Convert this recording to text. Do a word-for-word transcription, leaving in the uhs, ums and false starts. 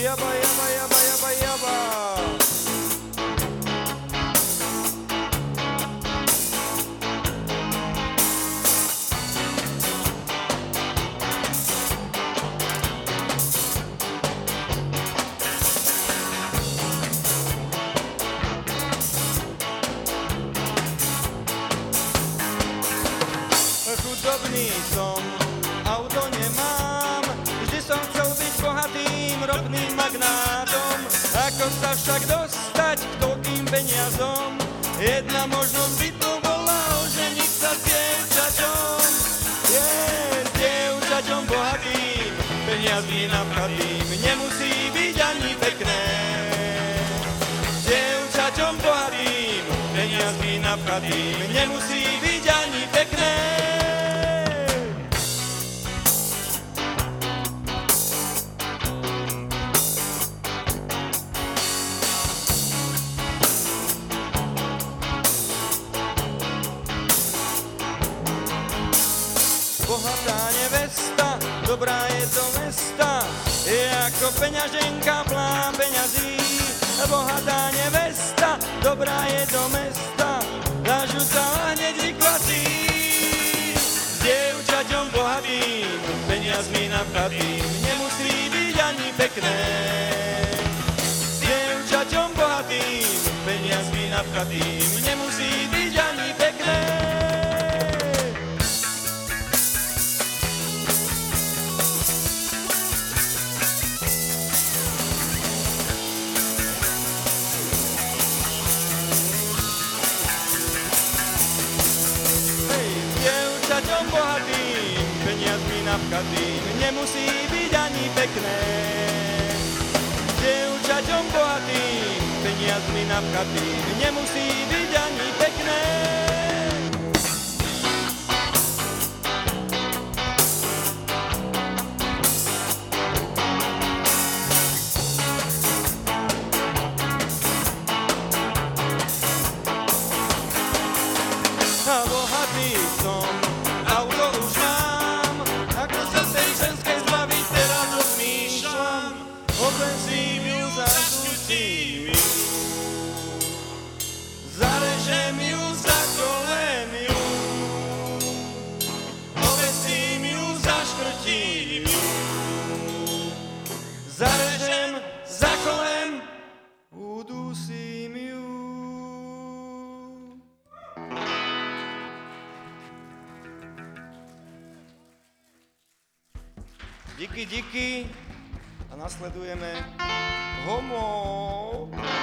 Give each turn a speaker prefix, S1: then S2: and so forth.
S1: Jaba, jaba, jaba, jaba, jaba. Chudobný som, auto nemám, vždy som chcel byť bohatým ropným magnátom. Ako sa však dostať k toľkým peniazom? Jedna možnosť by to bola oženiť sa s dievčaťom. Je, s dievčaťom bohatým, peniazmi napchatým, nemusí byť ani pekné. S dievčaťom bohatým, peniazmi napchatým, nemusí byť ani pekné. Bohatá nevesta, dobrá je do mesta, je ako peňaženka plán peňazí. Bohatá nevesta, dobrá je do mesta, dážu sa hneď vykvasí. S dievčaťom bohatým, peniazmi napchatým, nemusí byť ani pekné. S dievčaťom bohatým, peniazmi napchatým, nemusí byť ani pekné. Dievčaťom bohatým, peniazmi napchatým, nemusí byť ani pekné. Dievčaťom bohatým, peniazmi napchatým, nemusí byť ani pekné. A bohatý som, auto už mám, ako sa tej ženskej zbaviť teraz rozmýšľam. Obezím ju, zasúcim ju, zarežem ju, zakolem ju, obezím ju, zaškrtím ju, zarežem, zakolem, udusím ju. Díky, díky a nasledujeme Homo.